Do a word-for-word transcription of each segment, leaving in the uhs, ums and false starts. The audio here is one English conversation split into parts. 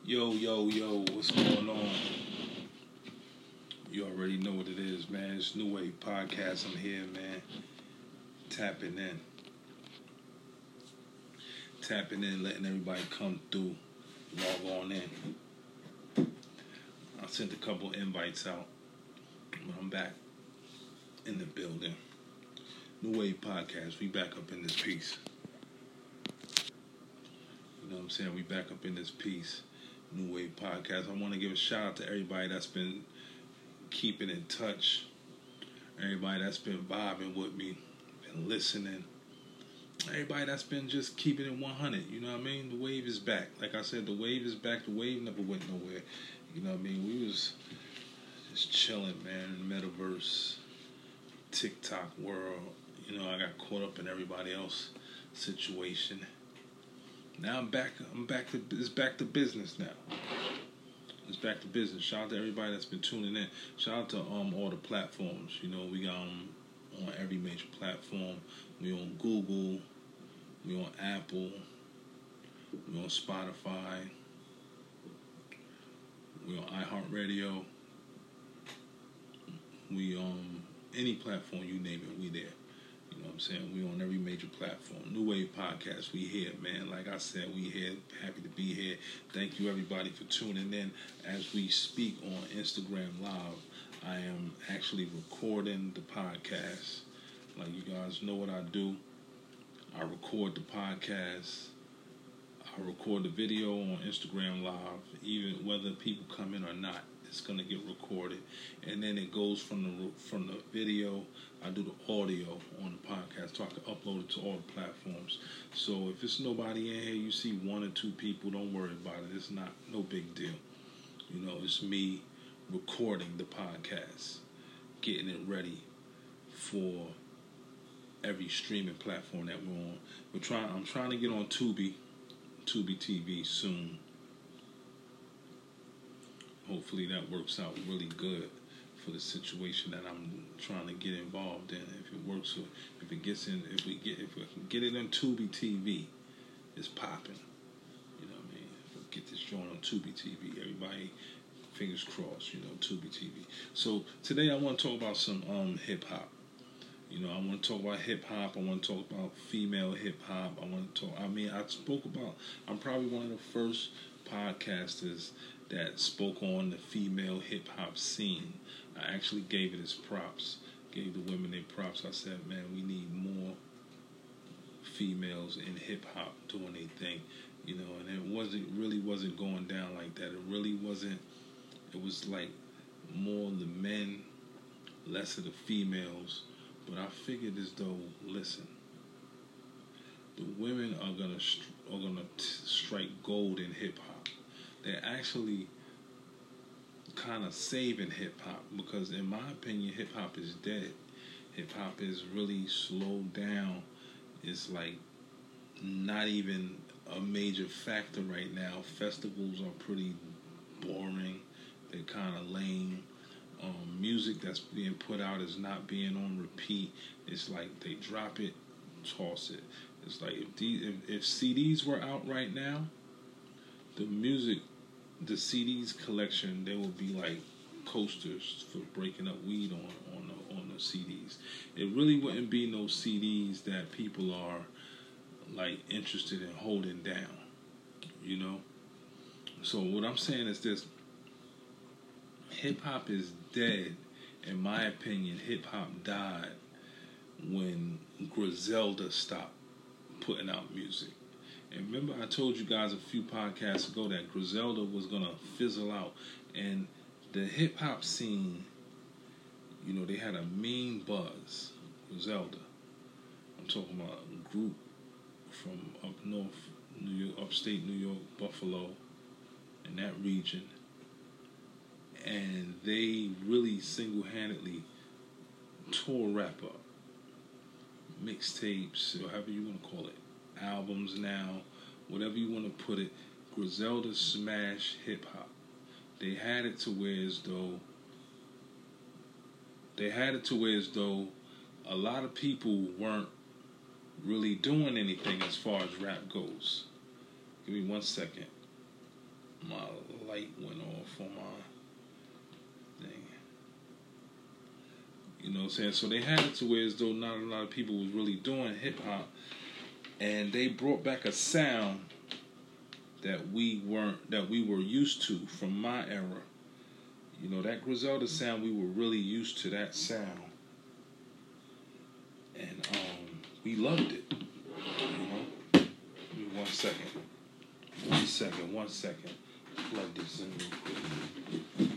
Yo, yo, yo, what's going on? You already know what it is, man. It's New Wave Podcast. I'm here, man. Tapping in. Tapping in, letting everybody come through. Log on in. I sent a couple invites out, but I'm back in the building. New Wave Podcast. We back up in this piece. You know what I'm saying? We back up in this piece. New Wave Podcast. I want to give a shout out to everybody that's been keeping in touch. Everybody that's been vibing with me, been listening. Everybody that's been just keeping it one hundred. You know what I mean? The wave is back. Like I said, the wave is back. The wave never went nowhere. You know what I mean? We was just chilling, man, in the metaverse, TikTok world. You know, I got caught up in everybody else's situation. Now I'm back. I'm back to it's back to business now. It's back to business. Shout out to everybody that's been tuning in. Shout out to um all the platforms. You know, we got um, on every major platform. We on Google. We on Apple. We on Spotify. We on iHeartRadio. We um any platform you name it, we there. You know what I'm saying? We on every major platform. New Wave Podcast, we here, man. Like I said, we here. Happy to be here. Thank you, everybody, for tuning in. As we speak on Instagram Live, I am actually recording the podcast. Like, you guys know what I do. I record the podcast. I record the video on Instagram Live, even whether people come in or not. It's gonna get recorded, and then it goes from the from the video. I do the audio on the podcast, so I can upload it to all the platforms. So if it's nobody in here, you see one or two people, don't worry about it. It's not no big deal. You know, it's me recording the podcast, getting it ready for every streaming platform that we're on. We're trying. I'm trying to get on Tubi, Tubi T V soon. Hopefully that works out really good for the situation that I'm trying to get involved in. If it works, if it gets in, if we get, if we can get it on Tubi T V, it's popping. You know what I mean? If we get this joint on Tubi T V, everybody, fingers crossed. You know, Tubi T V. So today I want to talk about some um hip hop. You know, I want to talk about hip hop. I want to talk about female hip hop. I want to talk. I mean, I spoke about. I'm probably one of the first podcasters that spoke on the female hip hop scene. I actually gave it its props, gave the women their props. I said, man, we need more females in hip hop doing their thing, you know. And it wasn't really wasn't going down like that. It really wasn't. It was like more the men, less of the females. But I figured as though, listen, the women are gonna are gonna t- strike gold in hip hop. They're actually kind of saving hip-hop because, in my opinion, hip-hop is dead. Hip-hop is really slowed down. It's like not even a major factor right now. Festivals are pretty boring. They're kind of lame. Um, music that's being put out is not being on repeat. It's like they drop it, toss it. It's like if, these, if, if C Ds were out right now, the music... the C Ds collection, they would be like coasters for breaking up weed on on the, on the C Ds. It really wouldn't be no C Ds that people are like interested in holding down, you know. So what I'm saying is this: hip hop is dead. In my opinion, hip hop died when Griselda stopped putting out music. And remember, I told you guys a few podcasts ago that Griselda was going to fizzle out. And the hip-hop scene, you know, they had a mean buzz. Griselda. I'm talking about a group from up north, New York, upstate New York, Buffalo, in that region. And they really single-handedly tore rap up. Mixtapes, or however you want to call it. Albums now, whatever you want to put it, Griselda smashed hip hop. They had it to where as though they had it to where as though a lot of people weren't really doing anything as far as rap goes. Give me one second. my light went off on my thing. You know what I'm saying? So they had it to where as though not a lot of people was really doing hip hop, and they brought back a sound that we weren't that we were used to from my era. You know, that Griselda sound, we were really used to that sound. And um, we loved it. You know? Give me one second. One second, one second. Plug this in real quick.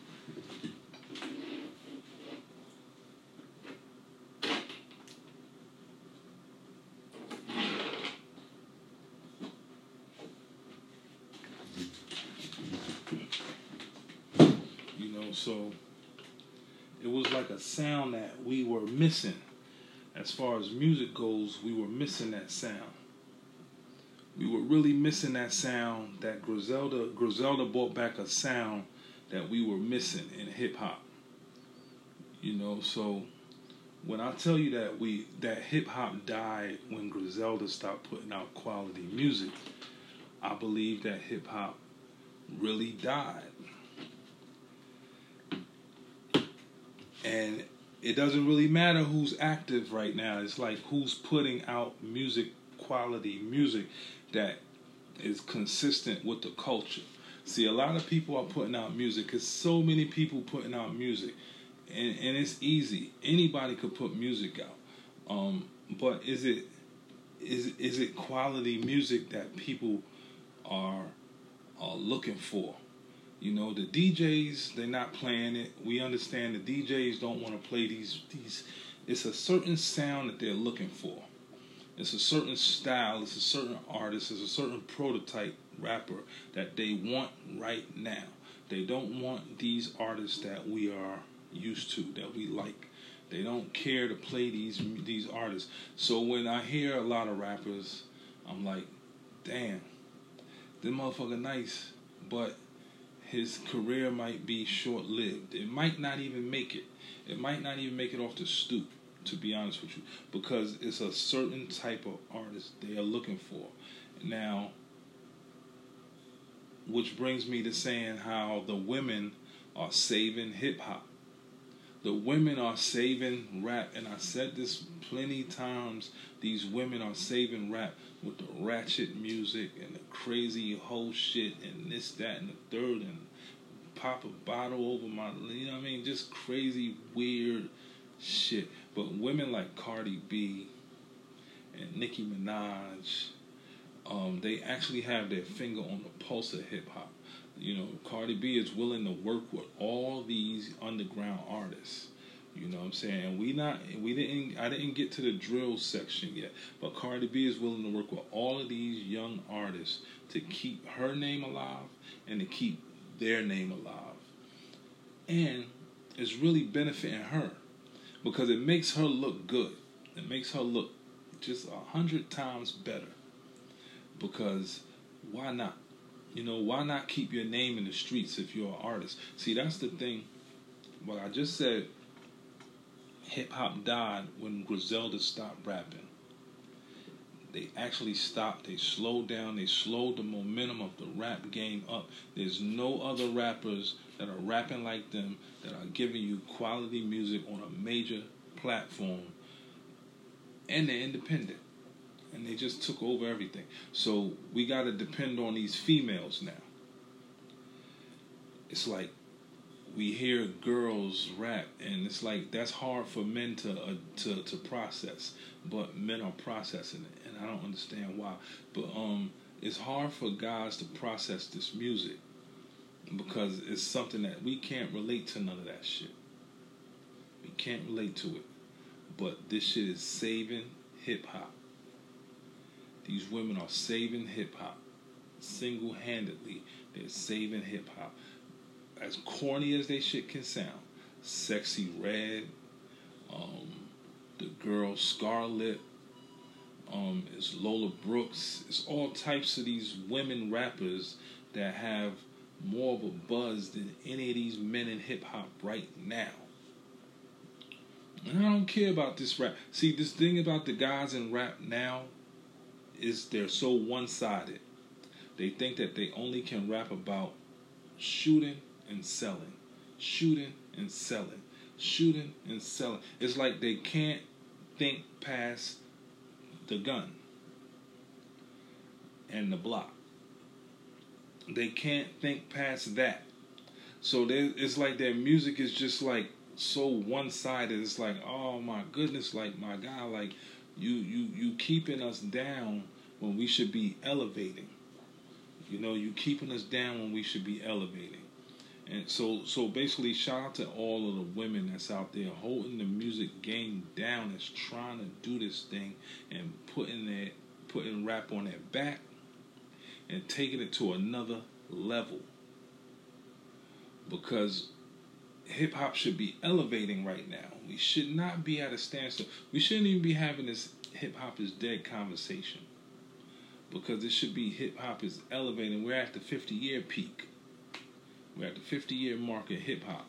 So it was like a sound that we were missing. As far as music goes, we were missing that sound. We were really missing that sound that Griselda Griselda brought back a sound that we were missing in hip hop. You know, so when I tell you that we that hip hop died when Griselda stopped putting out quality music, I believe that hip hop really died. And it doesn't really matter who's active right now. It's like who's putting out music, quality music that is consistent with the culture. See, a lot of people are putting out music because so many people putting out music. And, and it's easy. Anybody could put music out. Um, but is it is is it quality music that people are are looking for? You know, the D Js, they're not playing it. We understand the D Js don't want to play these these. It's a certain sound that they're looking for. It's a certain style. It's a certain artist. It's a certain prototype rapper that they want right now. They don't want these artists that we are used to, that we like. They don't care to play these these artists. So when I hear a lot of rappers, I'm like, damn, this motherfucker nice, but his career might be short-lived. It might not even make it. It might not even make it off the stoop, to be honest with you, because it's a certain type of artist they are looking for. Now, which brings me to saying how the women are saving hip-hop. The women are saving rap, and I said this plenty times, these women are saving rap with the ratchet music and the crazy whole shit and this, that, and the third, and pop a bottle over my, you know what I mean, just crazy, weird shit. But women like Cardi B and Nicki Minaj, um, they actually have their finger on the pulse of hip-hop. You know, Cardi B is willing to work with all these underground artists. You know what I'm saying? We not we didn't I didn't get to the drill section yet, but Cardi B is willing to work with all of these young artists to keep her name alive and to keep their name alive. And it's really benefiting her because it makes her look good. It makes her look just a hundred times better. Because why not? You know, why not keep your name in the streets if you're an artist? See, that's the thing. What I just said, hip-hop died when Griselda stopped rapping. They actually stopped. They slowed down. They slowed the momentum of the rap game up. There's no other rappers that are rapping like them that are giving you quality music on a major platform. And they're independent. And they just took over everything. So we got to depend on these females now. It's like we hear girls rap, and it's like that's hard for men to uh, to to process. But men are processing it, and I don't understand why. But um, it's hard for guys to process this music because it's something that we can't relate to. None of that shit. We can't relate to it. But this shit is saving hip hop. These women are saving hip-hop. Single-handedly, they're saving hip-hop. As corny as they shit can sound. Sexy Red, um, the girl Scarlett, um, it's Lola Brooks. It's all types of these women rappers that have more of a buzz than any of these men in hip-hop right now. And I don't care about this rap. See, this thing about the guys in rap now is they're so one-sided. They think that they only can rap about shooting and selling, shooting and selling, shooting and selling. It's like they can't think past the gun and the block. They can't think past that. So it's like their music is just like so one-sided. It's like, oh my goodness, like my God, like you you you keeping us down when we should be elevating. You know, you keeping us down when we should be elevating. And so so basically, shout out to all of the women that's out there holding the music game down, that's trying to do this thing and putting their putting rap on their back and taking it to another level. Because hip hop should be elevating right now. We should not be at a standstill. We shouldn't even be having this hip hop is dead conversation. Because it should be hip hop is elevating. We're at the fifty year peak. We're at the fifty year mark of hip hop.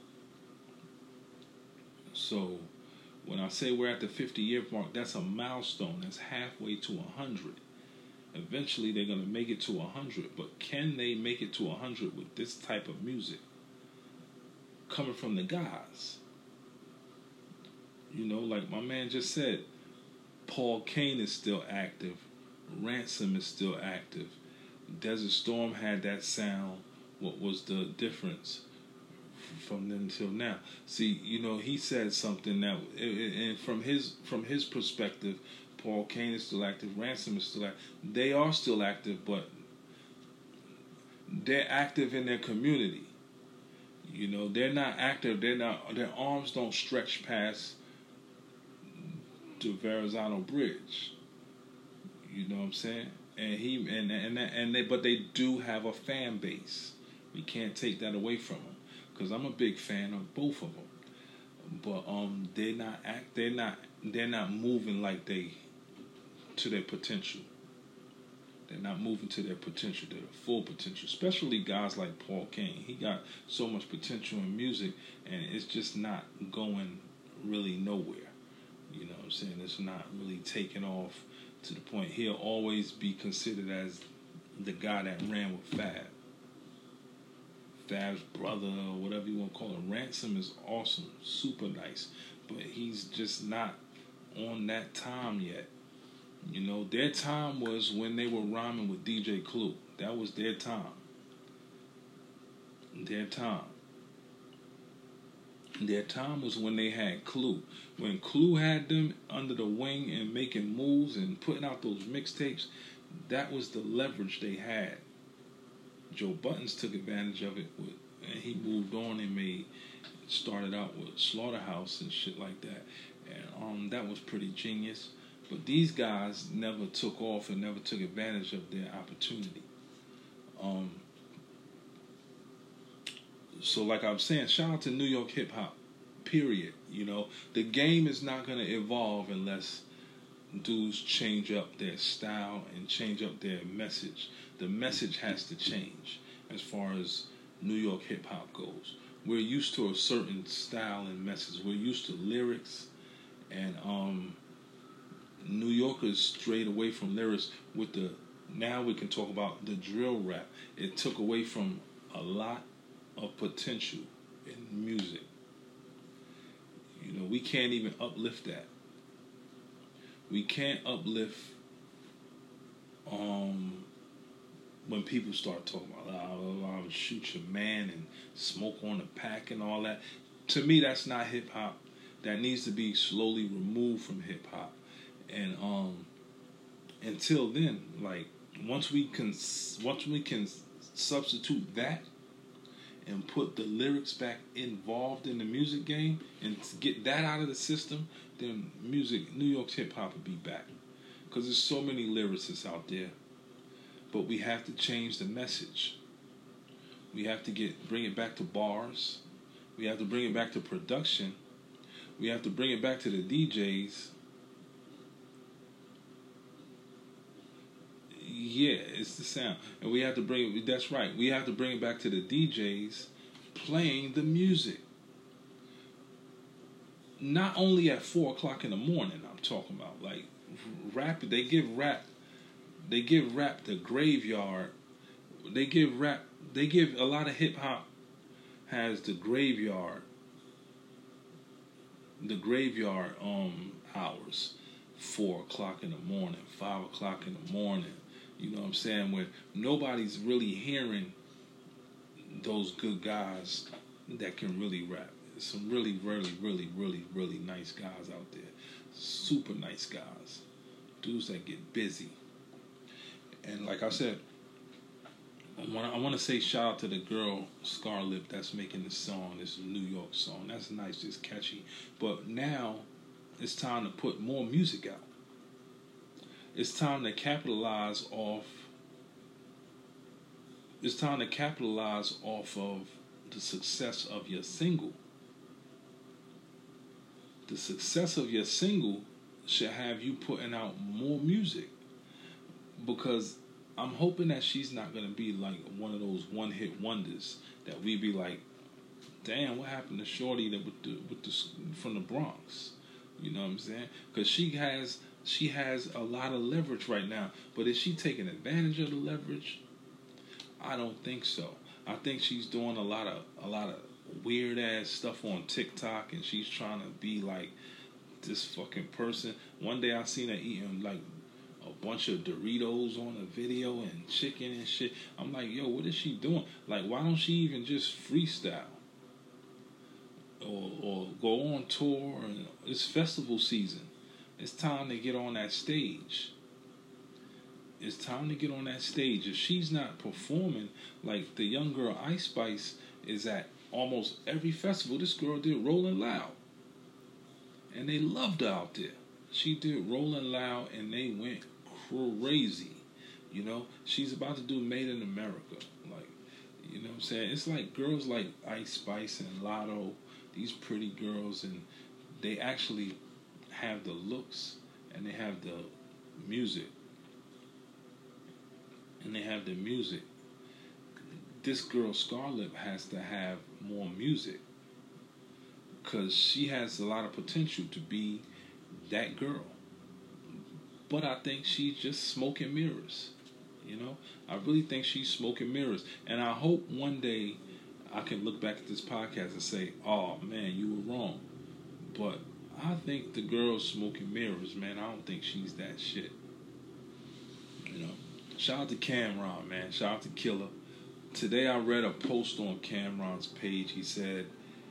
So when I say we're at the fifty year mark, that's a milestone. That's halfway to one hundred. Eventually they're going to make it to one hundred. But can they make it to one hundred with this type of music? Coming from the guys. You know, like my man just said, Paul Kane is still active. Ransom is still active. Desert Storm had that sound. What was the difference from then until now? See, you know, he said something that, and from his from his perspective, Paul Kane is still active. Ransom is still active. They are still active, but they're active in their community. You know, they're not active. They're not. Their arms don't stretch past the Verrazano Bridge. You know what I'm saying? And he and and and they, but they do have a fan base. We can't take that away from them, because I'm a big fan of both of them. But um, they're not act. They're not. They're not moving like they to their potential. They're not moving to their potential, their full potential. Especially guys like Paul Kane. He got so much potential in music, and it's just not going really nowhere. You know what I'm saying? It's not really taking off to the point. He'll always be considered as the guy that ran with Fab. Fab's brother, or whatever you want to call him. Ransom is awesome, super nice, but he's just not on that time yet. You know, their time was when they were rhyming with D J Clue. That was their time. Their time. Their time was when they had Clue. When Clue had them under the wing and making moves and putting out those mixtapes, that was the leverage they had. Joe Buttons took advantage of it, with, and he moved on and made, started out with Slaughterhouse and shit like that. And um, that was pretty genius. But these guys never took off and never took advantage of their opportunity. Um, so like I'm saying, shout out to New York hip hop, period. You know, the game is not going to evolve unless dudes change up their style and change up their message. The message has to change as far as New York hip hop goes. We're used to a certain style and message. We're used to lyrics, and um, New Yorkers strayed away from lyrics with the, now we can talk about the drill rap. It took away from a lot of potential in music. You know, we can't even uplift that. We can't uplift um, when people start talking about, oh, I would shoot your man and smoke on the pack and all that. To me, that's not hip hop. That needs to be slowly removed from hip hop. And um, until then, like once we can, once we can substitute that and put the lyrics back involved in the music game and get that out of the system, then music, New York's hip hop would be back. Because there's so many lyricists out there, but we have to change the message. We have to get bring it back to bars. We have to bring it back to production. We have to bring it back to the D Js. Yeah, it's the sound. And we have to bring it, that's right, we have to bring it back to the D Js playing the music. Not only at four o'clock in the morning, I'm talking about. Like, rap, they give rap, they give rap the graveyard They give rap. They give a lot of hip hop has the graveyard. The graveyard um hours, four o'clock in the morning, five o'clock in the morning. You know what I'm saying? Where nobody's really hearing those good guys that can really rap. There's some really, really, really, really, really nice guys out there. Super nice guys. Dudes that get busy. And like I said, I want, I want to say shout out to the girl Scarlett that's making this song, this New York song. That's nice, just catchy. But now it's time to put more music out. It's time to capitalize off. It's time to capitalize off of the success of your single. The success of your single should have you putting out more music, because I'm hoping that she's not gonna be like one of those one-hit wonders that we be like, damn, what happened to Shorty that with the with the from the Bronx? You know what I'm saying? Because she has she has a lot of leverage right now, but is she taking advantage of the leverage? I don't think so. I think she's doing a lot of a lot of weird ass stuff on TikTok, and she's trying to be like this fucking person. One day I seen her eating like a bunch of Doritos on a video and chicken and shit. I'm like, yo, what is she doing? Like, why don't she even just freestyle? Or, or go on tour? And it's festival season. It's time to get on that stage. It's time to get on that stage. If she's not performing, like the young girl Ice Spice is at almost every festival. This girl did Rolling Loud. And they loved her out there. She did Rolling Loud and they went crazy. You know, she's about to do Made in America. Like, you know what I'm saying? It's like girls like Ice Spice and Lotto, these pretty girls, and they actually have the looks and they have the music. And they have the music. This girl Scarlett has to have more music, because she has a lot of potential to be that girl. But I think she's just smoke and mirrors. You know? I really think she's smoke and mirrors. And I hope one day I can look back at this podcast and say, oh, man, you were wrong. But I think the girl's smoke and mirrors, man. I don't think she's that shit. You know? Shout out to Cameron, man. Shout out to Killer. Today I read a post on Cameron's page. He said,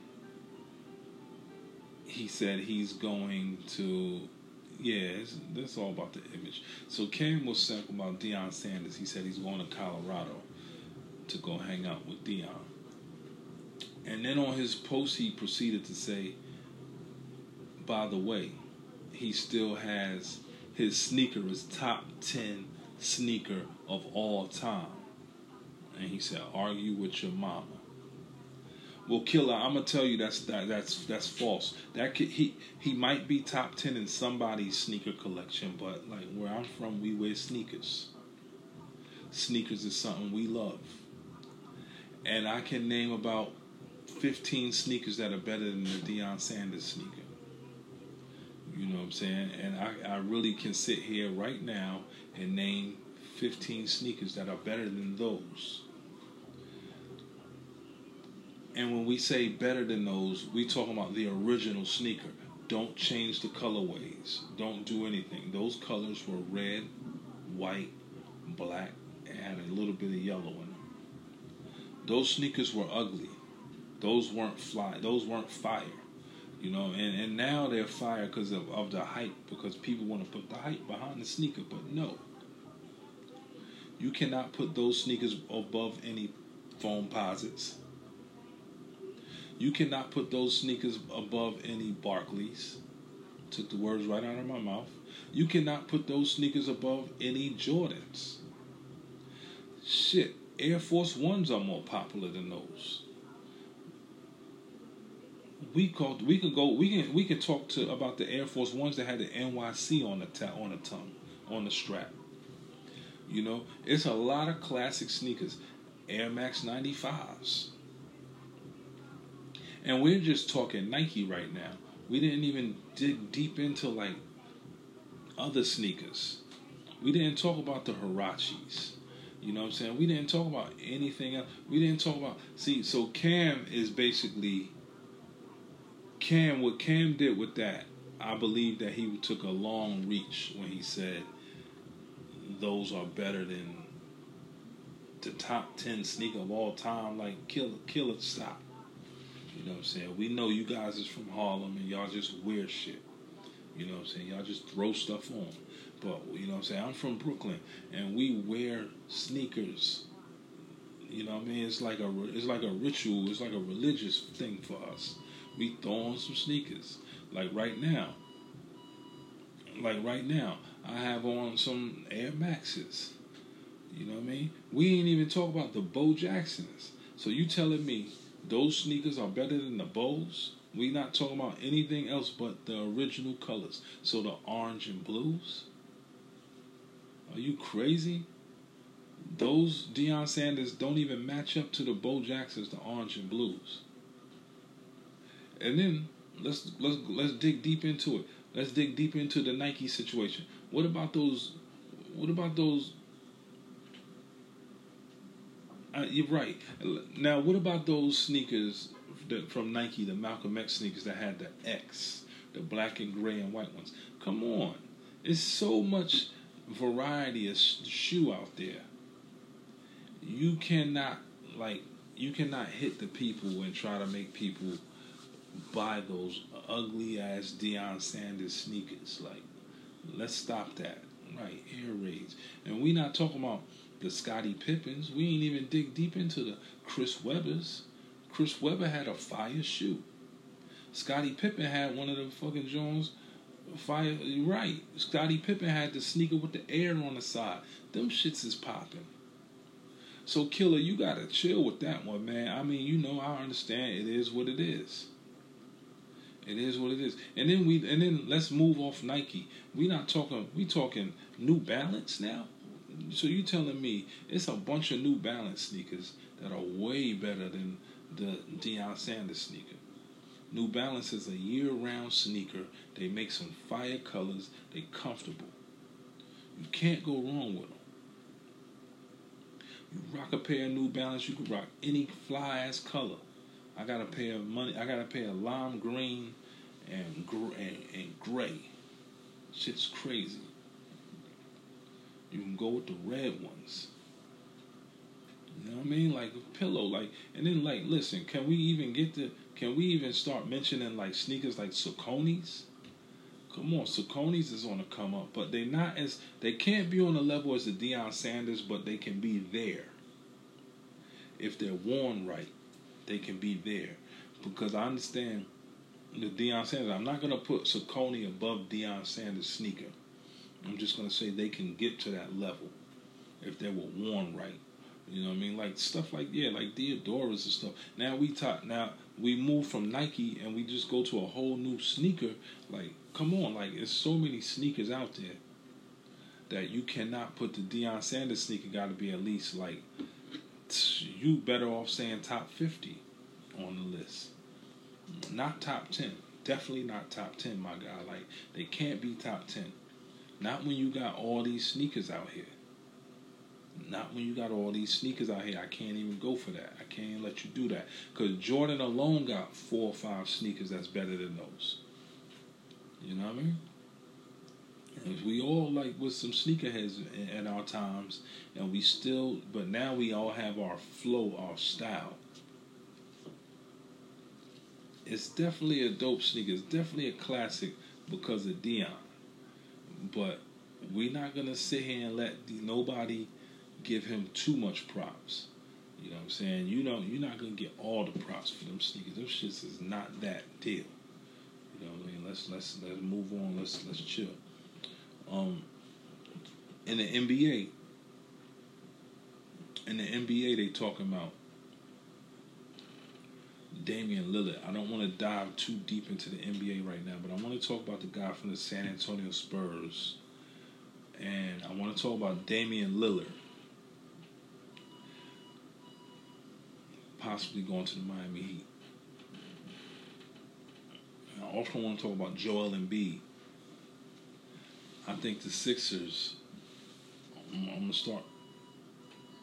he said he's going to, yeah, it's, that's all about the image. So Cam was saying about Deion Sanders. He said he's going to Colorado to go hang out with Deion. And then on his post, he proceeded to say, by the way, he still has, his sneaker is top ten sneaker of all time. And he said, argue with your mama. Well, Killer, I'm gonna tell you that's that, that's that's false. That could, he he might be top ten in somebody's sneaker collection, but like where I'm from, we wear sneakers. Sneakers is something we love, and I can name about fifteen sneakers that are better than the Deion Sanders sneaker. You know what I'm saying? And I I really can sit here right now and name fifteen sneakers that are better than those. And when we say better than those, we talking about the original sneaker. Don't change the colorways. Don't do anything. Those colors were red, white, black, and had a little bit of yellow in them. Those sneakers were ugly. Those weren't fly. Those weren't fire. You know, and, and now they're fire because of, of the hype, because people want to put the hype behind the sneaker. But no. You cannot put those sneakers above any foam posits. You cannot put those sneakers above any Barclays. Took the words right out of my mouth. You cannot put those sneakers above any Jordans. Shit, Air Force Ones are more popular than those. We called, we could go. We can we can talk to about the Air Force Ones that had the N Y C on the ta- on the tongue, on the strap. You know, it's a lot of classic sneakers. Air Max ninety-fives. And we're just talking Nike right now. We didn't even dig deep into like other sneakers. We didn't talk about the Huaraches. You know what I'm saying? We didn't talk about anything else. We didn't talk about see. So Cam is basically Cam. What Cam did with that, I believe that he took a long reach when he said those are better than the top ten sneaker of all time. Like, kill kill it, stop. You know what I'm saying? We know you guys is from Harlem and y'all just wear shit. You know what I'm saying? Y'all just throw stuff on. But, you know what I'm saying? I'm from Brooklyn and we wear sneakers. You know what I mean? It's like a, it's like a ritual. It's like a religious thing for us. We throw on some sneakers. Like right now. Like right now. I have on some Air Maxes. You know what I mean? We ain't even talk about the Bo Jacksons. So you telling me those sneakers are better than the Bows? We not talking about anything else but the original colors. So the orange and blues? Are you crazy? Those Deion Sanders don't even match up to the Bo Jacksons, the orange and blues. And then let's let's let's dig deep into it. Let's dig deep into the Nike situation. What about those? What about those? Uh, you're right. Now, what about those sneakers that, from Nike, the Malcolm X sneakers that had the X, the black and gray and white ones? Come on, it's so much variety of shoe out there. You cannot like you cannot hit the people and try to make people buy those ugly ass Deion Sanders sneakers. Like, let's stop that. Right, air raids, and we not talking about the Scottie Pippens. We ain't even dig deep into the Chris Webbers. Chris Webber had a fire shoe. Scottie Pippen had one of the fucking Jones fire. Right, Scottie Pippen had the sneaker with the air on the side. Them shits is popping. So Killer, you gotta chill with that one, man. I mean, you know, I understand. It is what it is. It is what it is. And then we and then let's move off Nike. We not talking. We talking New Balance now. So you telling me it's a bunch of New Balance sneakers that are way better than the Deion Sanders sneaker? New Balance is a year-round sneaker. They make some fire colors. They comfortable. You can't go wrong with them. You rock a pair of New Balance, you can rock any fly-ass color. I got a pair of money. I got a pair of lime green and gr- and, and gray. Shit's crazy. You can go with the red ones. You know what I mean? Like a pillow, like, and then like, listen, can we even get the? Can we even start mentioning like sneakers like Saucony's? Come on, Saucony's is on the come up, but they not as they can't be on the level as the Deion Sanders, but they can be there if they're worn right. They can be there because I understand the Deion Sanders. I'm not gonna put Saucony above Deion Sanders sneaker. I'm just gonna say they can get to that level if they were worn right. You know what I mean? Like stuff like yeah, like Deodoras and stuff. Now we talk. Now we move from Nike and we just go to a whole new sneaker. Like, come on, like there's so many sneakers out there that you cannot put the Deion Sanders sneaker. Got to be at least like you better off saying top fifty on the list, not top ten. Definitely not top ten, my guy. Like they can't be top ten. Not when you got all these sneakers out here. Not when you got all these sneakers out here. I can't even go for that. I can't even let you do that. Because Jordan alone got four or five sneakers that's better than those. You know what I mean? And we all like with some sneakerheads at our times. And we still, but now we all have our flow, our style. It's definitely a dope sneaker. It's definitely a classic because of Deion. But we're not going to sit here and let nobody give him too much props. You know what I'm saying? You know, you're not going to get all the props for them sneakers. Them shits is not that deal. You know what I mean? Let's let's let's move on. Let's let's chill. Um, in the N B A, in the N B A, they talking about Damian Lillard. I don't want to dive too deep into the N B A right now, but I want to talk about the guy from the San Antonio Spurs. And I want to talk about Damian Lillard possibly going to the Miami Heat. And I also want to talk about Joel Embiid. I think the Sixers, I'm, I'm going to start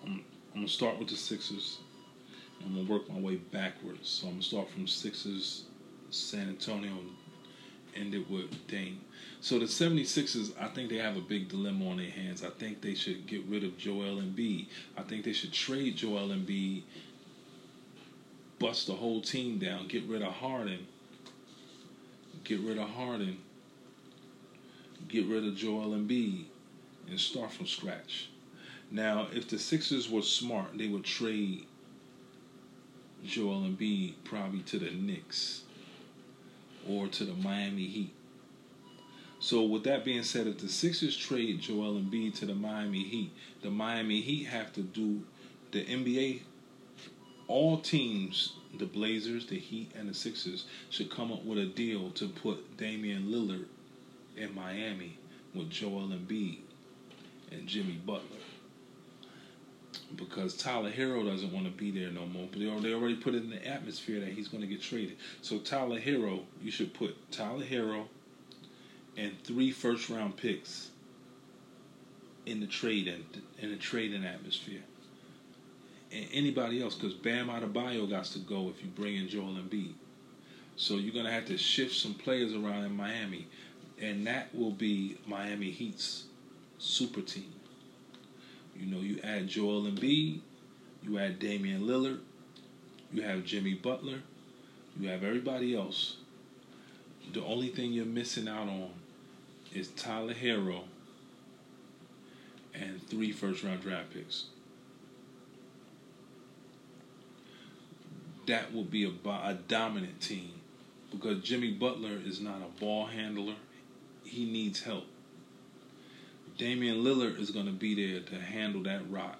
I'm gonna start with the Sixers. I'm gonna work my way backwards. So I'm gonna start from Sixers, San Antonio, and end it with Dame. So the seventy-sixers, I think they have a big dilemma on their hands. I think they should get rid of Joel Embiid. I think they should trade Joel Embiid, bust the whole team down, get rid of Harden, get rid of Harden, get rid of Joel Embiid, and start from scratch. Now, if the Sixers were smart, they would trade Joel Embiid probably to the Knicks or to the Miami Heat. So with that being said, if the Sixers trade Joel Embiid to the Miami Heat, the Miami Heat have to do the N B A. All teams, the Blazers, the Heat, and the Sixers should come up with a deal to put Damian Lillard in Miami with Joel Embiid and Jimmy Butler. Because Tyler Hero doesn't want to be there no more. But they already put it in the atmosphere that he's going to get traded. So Tyler Hero, you should put Tyler Hero and three first round picks in the trade in, in the trading atmosphere. And anybody else, because Bam Adebayo got to go if you bring in Joel Embiid. So you're going to have to shift some players around in Miami. And that will be Miami Heat's super team. You know, you add Joel Embiid, you add Damian Lillard, you have Jimmy Butler, you have everybody else. The only thing you're missing out on is Tyler Hero and three first-round draft picks. That will be a, a dominant team because Jimmy Butler is not a ball handler. He needs help. Damian Lillard is going to be there to handle that rock.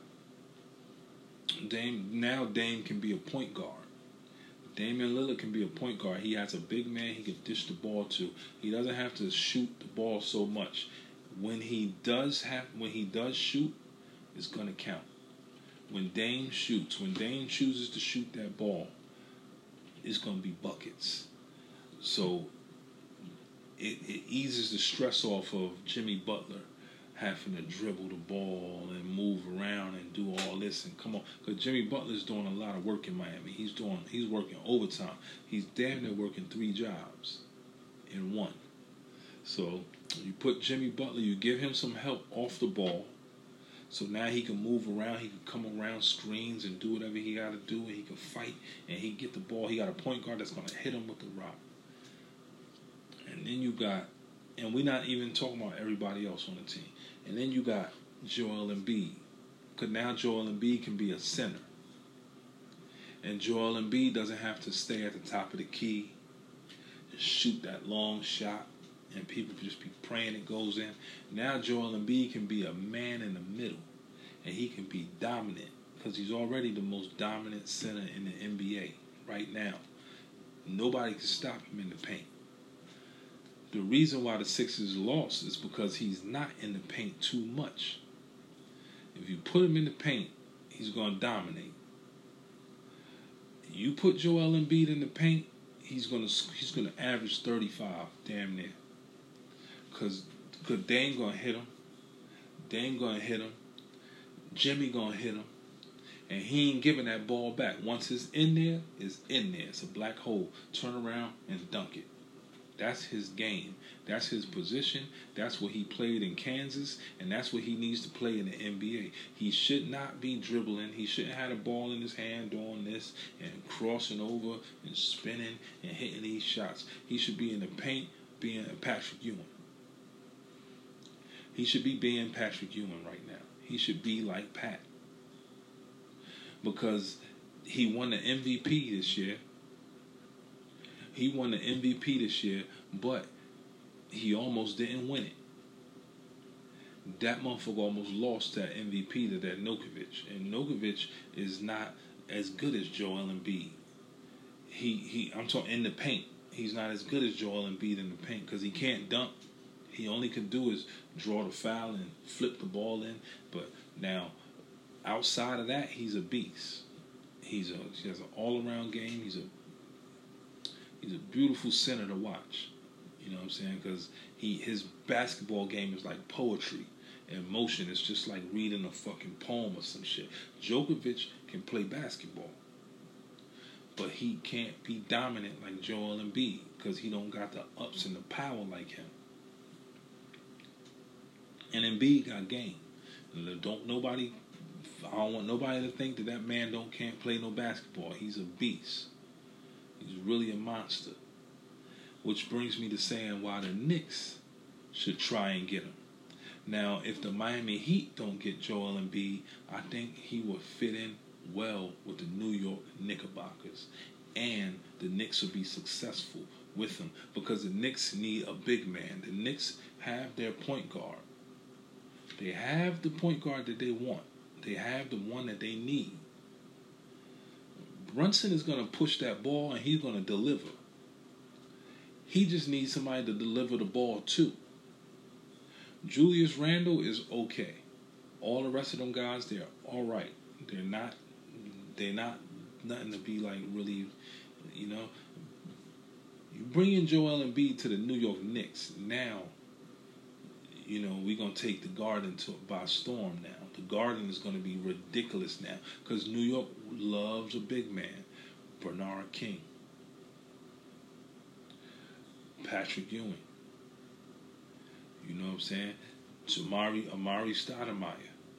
Dame, now Dame can be a point guard. Damian Lillard can be a point guard. He has a big man he can dish the ball to. He doesn't have to shoot the ball so much. When he does have, when he does shoot, it's going to count. When Dame shoots, when Dame chooses to shoot that ball, it's going to be buckets. So it, it eases the stress off of Jimmy Butler having to dribble the ball and move around and do all this and come on. Because Jimmy Butler's doing a lot of work in Miami. He's doing, he's working overtime. He's damn near working three jobs in one. So you put Jimmy Butler, you give him some help off the ball. So now he can move around. He can come around screens and do whatever he got to do. And he can fight and he get the ball. He got a point guard that's going to hit him with the rock. And then you got, and we're not even talking about everybody else on the team. And then you got Joel Embiid. Because now Joel Embiid can be a center. And Joel Embiid doesn't have to stay at the top of the key and shoot that long shot. And people can just be praying it goes in. Now Joel Embiid can be a man in the middle. And he can be dominant. Because he's already the most dominant center in the N B A right now. Nobody can stop him in the paint. The reason why the Sixers lost is because he's not in the paint too much. If you put him in the paint, he's going to dominate. You put Joel Embiid in the paint, he's going to he's going to average thirty-five, damn near. Because Dame going to hit him. Dame going to hit him. Jimmy going to hit him. And he ain't giving that ball back. Once it's in there, it's in there. It's a black hole. Turn around and dunk it. That's his game. That's his position. That's what he played in Kansas, and that's what he needs to play in the N B A. He should not be dribbling. He shouldn't have the ball in his hand doing this and crossing over and spinning and hitting these shots. He should be in the paint being a Patrick Ewing. He should be being Patrick Ewing right now. He should be like Pat. Because he won the M V P this year. He won the M V P this year, but he almost didn't win it. That motherfucker almost lost that M V P to that Nokovic. And Nokovic is not as good as Joel Embiid. He, he, I'm talking in the paint. He's not as good as Joel Embiid in the paint because he can't dunk. He only can do is draw the foul and flip the ball in. But now, outside of that, he's a beast. He's a, he has an all-around game. He's a He's a beautiful center to watch. You know what I'm saying? Because he his basketball game is like poetry. in motion. It's just like reading a fucking poem or some shit. Djokovic can play basketball, but he can't be dominant like Joel Embiid because he don't got the ups and the power like him. And Embiid got game. Don't nobody. I don't want nobody to think that that man don't can't play no basketball. He's a beast. He's really a monster. Which brings me to saying why the Knicks should try and get him. Now, if the Miami Heat don't get Joel Embiid, I think he will fit in well with the New York Knickerbockers. And the Knicks will be successful with him because the Knicks need a big man. The Knicks have their point guard. They have the point guard that they want. They have the one that they need. Brunson is going to push that ball and he's going to deliver. He just needs somebody to deliver the ball to. Julius Randle is okay. All the rest of them guys, they're all right. They're not, they're not nothing to be like really, you know. You bring in Joel Embiid to the New York Knicks. Now, you know, we're going to take the Garden to, by storm now. The Garden is going to be ridiculous now because New York loves a big man. Bernard King. Patrick Ewing. You know what I'm saying? Amari, Amari Stoudemire.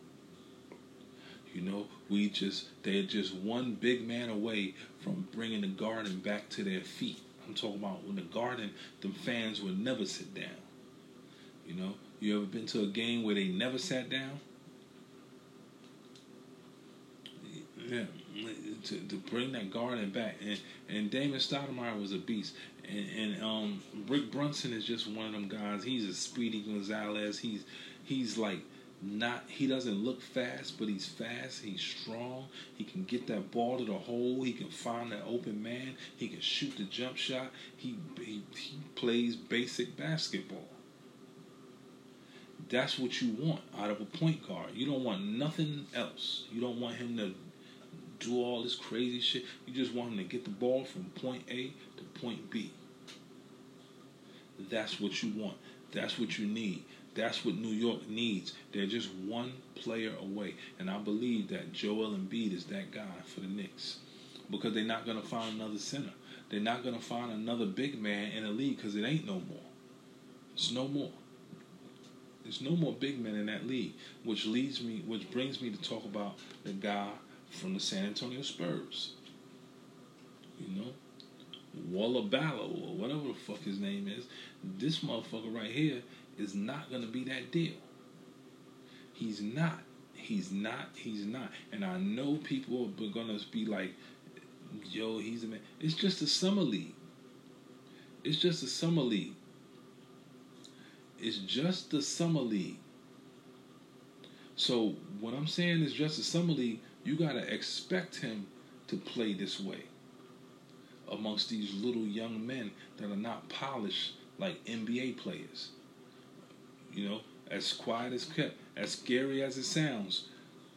You know, we just, they're just one big man away from bringing the Garden back to their feet. I'm talking about when the Garden, the fans would never sit down. You know, you ever been to a game where they never sat down? Yeah, to to bring that Garden back, and and Damon Stoudemire was a beast, and and um Rick Brunson is just one of them guys. He's a Speedy Gonzalez. He's he's like not he doesn't look fast, but he's fast. He's strong. He can get that ball to the hole. He can find that open man. He can shoot the jump shot. He he, he plays basic basketball. That's what you want out of a point guard. You don't want nothing else. You don't want him to do all this crazy shit. You just want him to get the ball from point A to point B. That's what you want. That's what you need. That's what New York needs. They're just one player away. And I believe that Joel Embiid is that guy for the Knicks. Because they're not going to find another center. They're not going to find another big man in the league because it ain't no more. It's no more. There's no more big men in that league. Which leads me, which brings me to talk about the guy from the San Antonio Spurs. You know? Wallaballo or whatever the fuck his name is. This motherfucker right here is not going to be that deal. He's not. He's not. He's not. And I know people are going to be like, yo, he's a man. It's just a summer league. It's just a summer league. It's just the summer league. So what I'm saying is just a summer league. You got to expect him to play this way amongst these little young men that are not polished like N B A players. You know, as quiet as kept, as scary as it sounds,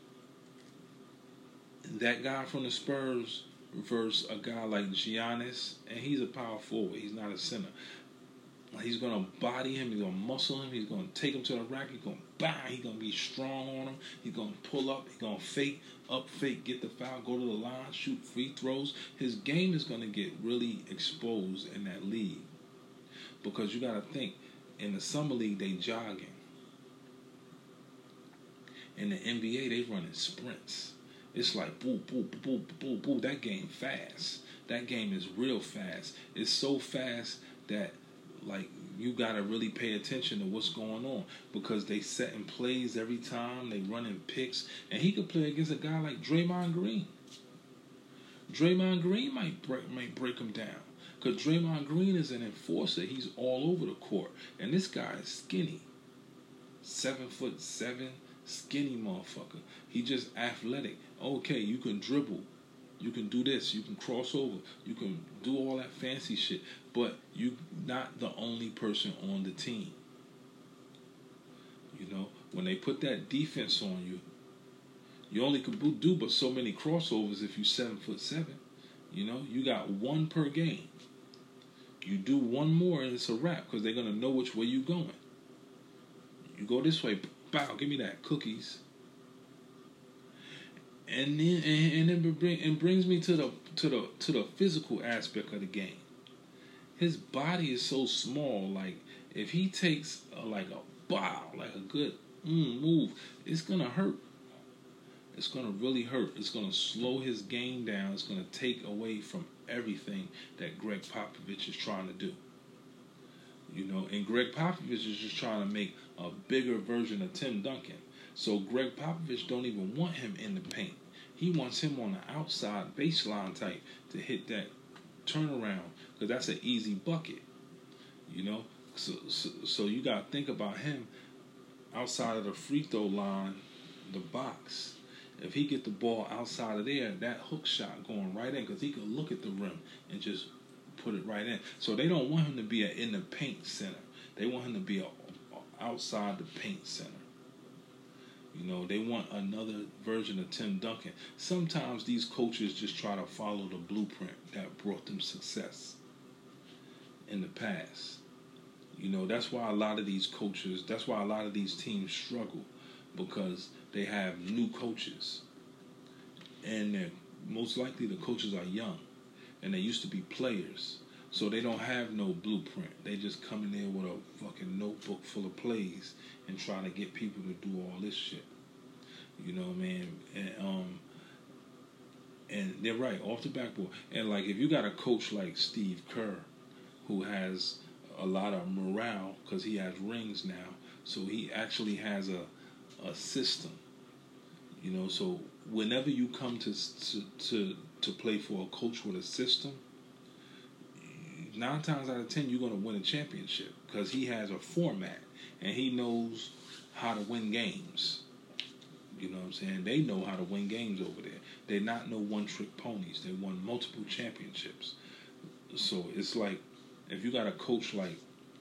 that guy from the Spurs versus a guy like Giannis, and he's a power forward. He's not a center. He's going to body him. He's going to muscle him. He's going to take him to the rack. He's going to bang. He's going to be strong on him. He's going to pull up. He's going to fake, up fake, get the foul, go to the line, shoot free throws. His game is going to get really exposed in that league. Because you got to think, in the summer league, they jogging. In the N B A, they running sprints. It's like, boo, boo, boo, boo, boo, boo. That game fast. That game is real fast. It's so fast that like you gotta really pay attention to what's going on because they setting plays every time, they running picks, and he could play against a guy like Draymond Green. Draymond Green might break might break him down because Draymond Green is an enforcer. He's all over the court, and this guy is skinny, seven foot seven, skinny motherfucker. He just athletic. Okay, you can dribble. You can do this. You can cross over. You can do all that fancy shit. But you're not the only person on the team. You know, when they put that defense on you, you only could do but so many crossovers if you're seven foot seven. You know, you got one per game. You do one more and it's a wrap because they're gonna know which way you're going. You go this way, bow, give me that cookies. And then and, and then bring and brings me to the to the to the physical aspect of the game. His body is so small. Like if he takes a, like a bow, like a good mm, move, it's gonna hurt. It's gonna really hurt. It's gonna slow his game down. It's gonna take away from everything that Greg Popovich is trying to do. You know, and Greg Popovich is just trying to make a bigger version of Tim Duncan. So Greg Popovich don't even want him in the paint. He wants him on the outside baseline type to hit that turnaround because that's an easy bucket. You know, so so, so you got to think about him outside of the free throw line, the box. If he get the ball outside of there, that hook shot going right in because he could look at the rim and just put it right in. So they don't want him to be an in the paint center. They want him to be a, a outside the paint center. You know, they want another version of Tim Duncan. Sometimes these coaches just try to follow the blueprint that brought them success in the past. You know, that's why a lot of these coaches, that's why a lot of these teams struggle because they have new coaches. And they're, most likely the coaches are young and they used to be players. So they don't have no blueprint. They just come in there with a fucking notebook full of plays and try to get people to do all this shit. You know, man. And um, and they're right, off the backboard. And like if you got a coach like Steve Kerr, who has a lot of morale because he has rings now, so he actually has a a system. You know, so whenever you come to to to, to play for a coach with a system, nine times out of ten, you're going to win a championship because he has a format and he knows how to win games. You know what I'm saying? They know how to win games over there. They're not no one-trick ponies. They won multiple championships. So it's like, if you got a coach like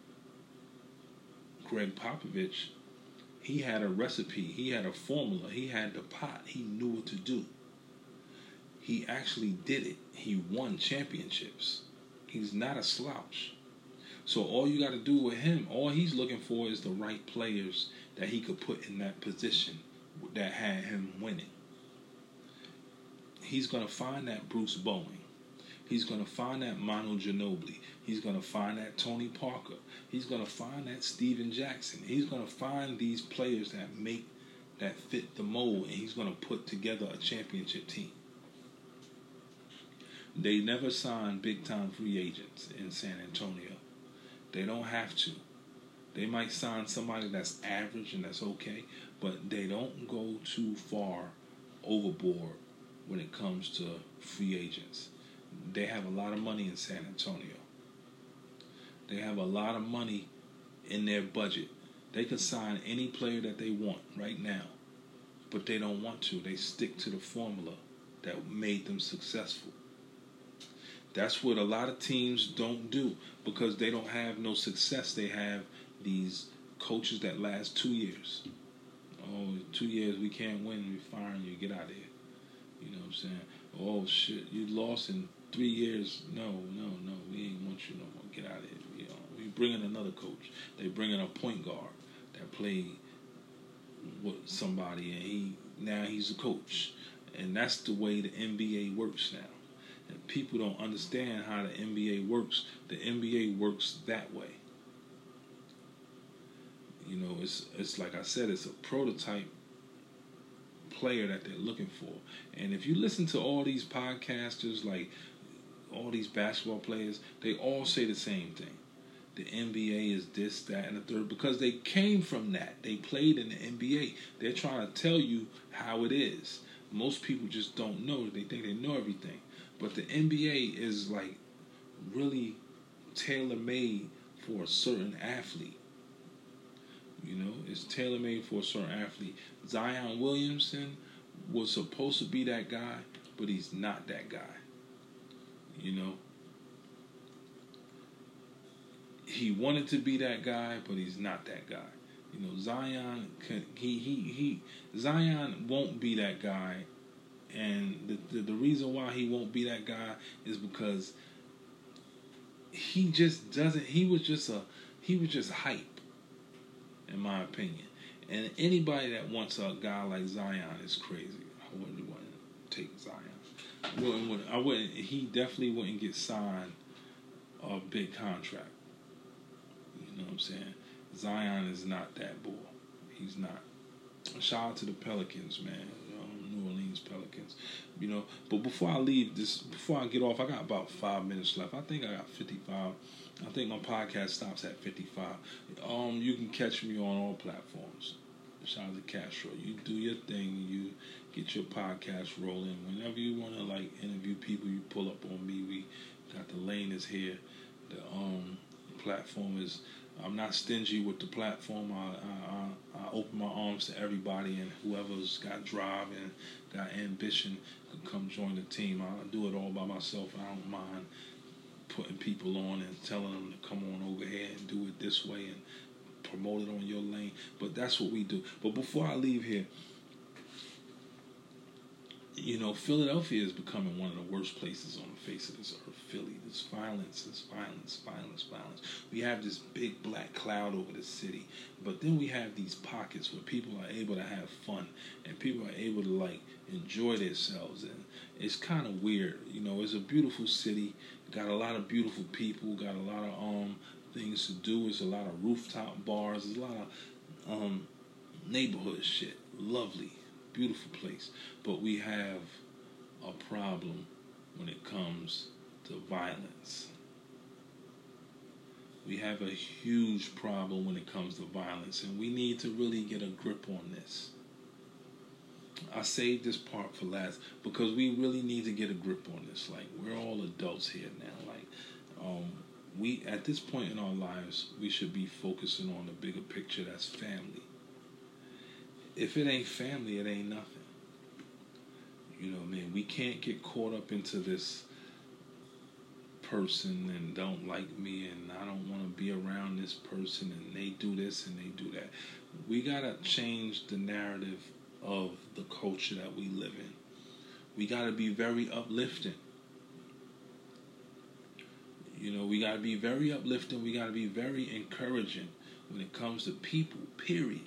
Greg Popovich, he had a recipe. He had a formula. He had the pot. He knew what to do. He actually did it. He won championships. He's not a slouch. So all you got to do with him, all he's looking for is the right players that he could put in that position that had him winning. He's going to find that Bruce Bowen. He's going to find that Manu Ginobili. He's going to find that Tony Parker. He's going to find that Steven Jackson. He's going to find these players that make, that fit the mold, and he's going to put together a championship team. They never sign big-time free agents in San Antonio. They don't have to. They might sign somebody that's average and that's okay, but they don't go too far overboard when it comes to free agents. They have a lot of money in San Antonio. They have a lot of money in their budget. They can sign any player that they want right now, but they don't want to. They stick to the formula that made them successful. That's what a lot of teams don't do because they don't have no success. They have these coaches that last two years. Oh, two years we can't win. We firing you. Get out of here. You know what I'm saying? Oh shit, you lost in three years. No, no, no. We ain't want you no more. Get out of here. You know, we bring in another coach. They bring in a point guard that played with somebody, and he now he's a coach, and that's the way the N B A works now. And people don't understand how the N B A works. The N B A works that way. You know, it's it's like I said, it's a prototype player that they're looking for. And if you listen to all these podcasters, like all these basketball players, they all say the same thing. The N B A is this, that, and the third, because they came from that. They played in the N B A. They're trying to tell you how it is. Most people just don't know. They think they know everything. But the N B A is like really tailor-made for a certain athlete. You know, it's tailor-made for a certain athlete. Zion Williamson was supposed to be that guy, but he's not that guy. You know, he wanted to be that guy, but he's not that guy. You know, Zion can, he he he Zion won't be that guy, and the, the the reason why he won't be that guy is because he just doesn't. He was just a he was just hype, in my opinion. And anybody that wants a guy like Zion is crazy. I wouldn't want to take Zion. I wouldn't, I wouldn't. He definitely wouldn't get signed a big contract. You know what I'm saying? Zion is not that bull. He's not. Shout out to the Pelicans, man. Um, New Orleans Pelicans. You know, but before I leave this, before I get off, I got about five minutes left. I think I got fifty-five. I think my podcast stops at fifty-five. Um, you can catch me on all platforms. Shout out to Castro. You do your thing. You get your podcast rolling. Whenever you want to like interview people, you pull up on me. We got the lane is here. The um platform is. I'm not stingy with the platform. I, I, I open my arms to everybody, and whoever's got drive and got ambition can come join the team. I do it all by myself. I don't mind putting people on and telling them to come on over here and do it this way and promote it on your lane. But that's what we do. But before I leave here, you know, Philadelphia is becoming one of the worst places on the face of this earth. Philly, there's violence, there's violence, violence, violence. We have this big black cloud over the city, but then we have these pockets where people are able to have fun and people are able to like enjoy themselves, and it's kind of weird. You know, it's a beautiful city, got a lot of beautiful people, got a lot of um things to do. There's a lot of rooftop bars, there's a lot of um neighborhood shit, lovely. Beautiful place, but we have a problem when it comes to violence. We have a huge problem when it comes to violence, and we need to really get a grip on this. I saved this part for last because we really need to get a grip on this. Like, we're all adults here now. Like, um, we at this point in our lives, we should be focusing on the bigger picture. That's family. If it ain't family, it ain't nothing. You know what I mean? We can't get caught up into this person and don't like me and I don't want to be around this person and they do this and they do that. We got to change the narrative of the culture that we live in. We got to be very uplifting. You know, we got to be very uplifting. We got to be very encouraging when it comes to people, period.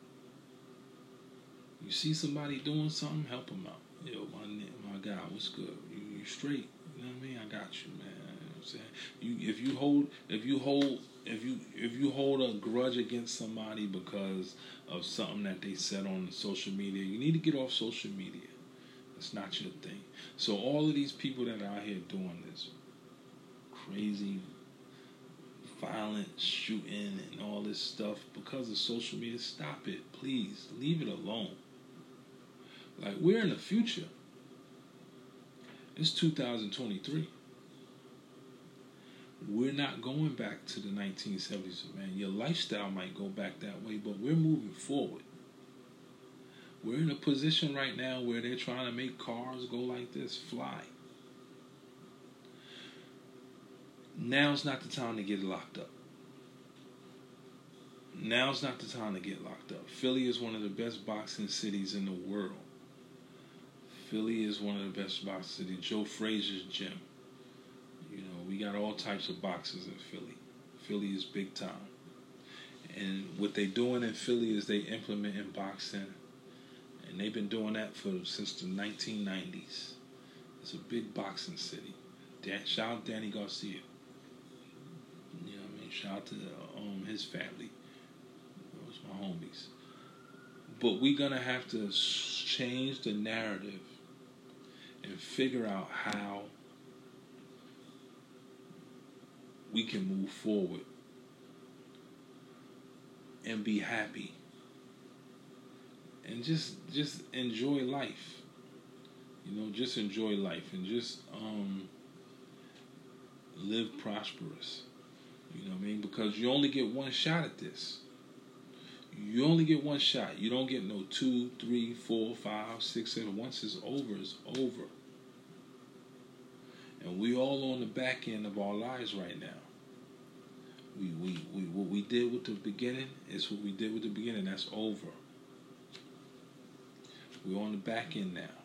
You see somebody doing something, help them out. Yo, my my guy, what's good? You, you straight? You know what I mean? I got you, man. You know what I'm saying? You if you hold if you hold if you if you hold a grudge against somebody because of something that they said on social media, you need to get off social media. It's not your thing. So all of these people that are out here doing this crazy, violent shooting and all this stuff because of social media, stop it, please. Leave it alone. Like, we're in the future. It's two thousand twenty-three. We're not going back to the nineteen seventies, man. Your lifestyle might go back that way, but we're moving forward. We're in a position right now where they're trying to make cars go like this, fly. Now's not the time to get locked up. Now's not the time to get locked up. Philly is one of the best boxing cities in the world. Philly is one of the best boxing cities. Joe Frazier's gym. You know, we got all types of boxers in Philly. Philly is big time. And what they're doing in Philly is they implement in boxing. And they've been doing that for since the nineteen nineties. It's a big boxing city. Dan, shout out Danny Garcia. You know what I mean? Shout out to um, his family. Those my homies. But we're going to have to change the narrative and figure out how we can move forward and be happy and just just enjoy life. You know, just enjoy life and just um, live prosperous. You know what I mean? Because you only get one shot at this. You only get one shot. You don't get no two, three, four, five, six, seven. Once it's over, it's over. And we all on the back end of our lives right now. We, we, we, what we did with the beginning is what we did with the beginning. That's over. We're on the back end now.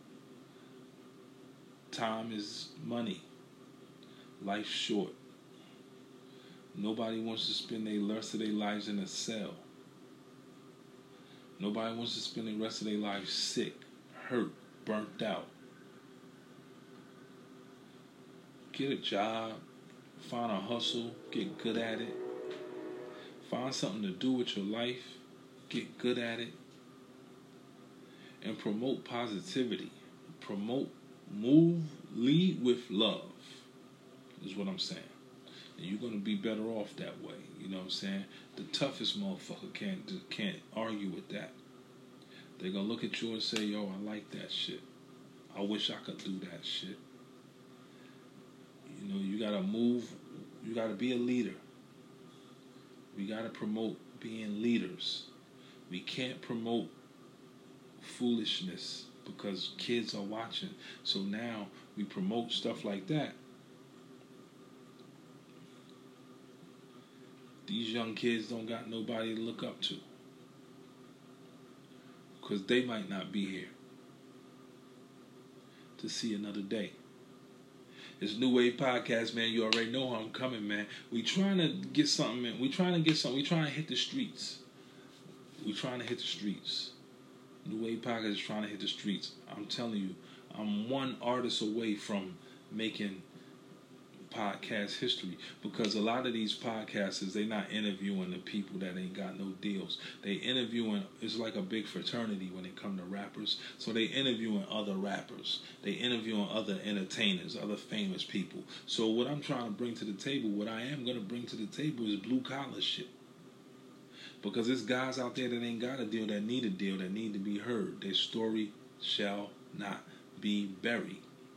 Time is money. Life's short. Nobody wants to spend the rest of their lives in a cell. Nobody wants to spend the rest of their life sick, hurt, burnt out. Get a job, find a hustle, get good at it. Find something to do with your life, get good at it. And promote positivity. Promote, move, lead with love, is what I'm saying. And you're going to be better off that way. You know what I'm saying? The toughest motherfucker can't can't argue with that. They're going to look at you and say, yo, I like that shit. I wish I could do that shit. You know, you got to move. You got to be a leader. We got to promote being leaders. We can't promote foolishness because kids are watching. So now we promote stuff like that. These young kids don't got nobody to look up to because they might not be here to see another day. It's New Wave Podcast, man. You already know how I'm coming, man. We trying to get something, man. We trying to get something. We trying to hit the streets. We trying to hit the streets. New Wave Podcast is trying to hit the streets. I'm telling you, I'm one artist away from making podcast history because a lot of these podcasters, they not interviewing the people that ain't got no deals. They interviewing, it's like a big fraternity when it come to rappers. So they interviewing other rappers. They interviewing other entertainers, other famous people. So what I'm trying to bring to the table, what I am going to bring to the table is blue collar shit. Because there's guys out there that ain't got a deal, that need a deal, that need to be heard. Their story shall not be buried.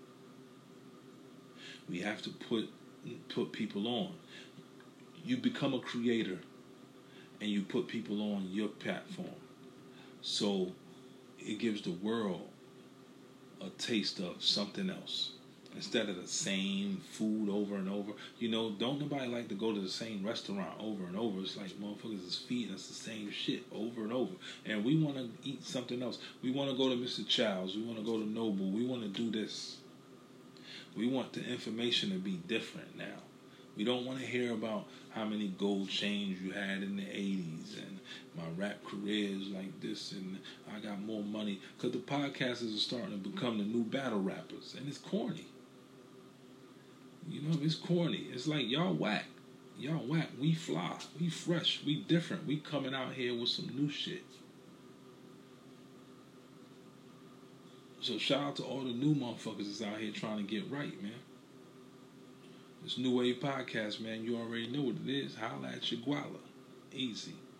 We have to put put people on. You become a creator and you put people on your platform. So it gives the world a taste of something else. Instead of the same food over and over. You know, don't nobody like to go to the same restaurant over and over. It's like motherfuckers is feeding us the same shit over and over. And we want to eat something else. We want to go to Mister Child's. We want to go to Noble. We want to do this. We want the information to be different now. We don't want to hear about how many gold chains you had in the eighties and my rap career is like this and I got more money. Because the podcasters are starting to become the new battle rappers. And it's corny. You know, it's corny. It's like, y'all whack. Y'all whack. We fly. We fresh. We different. We coming out here with some new shit. So shout out to all the new motherfuckers that's out here trying to get right, man. This New Wave Podcast, man, you already know what it is. Holla at your guala. Easy.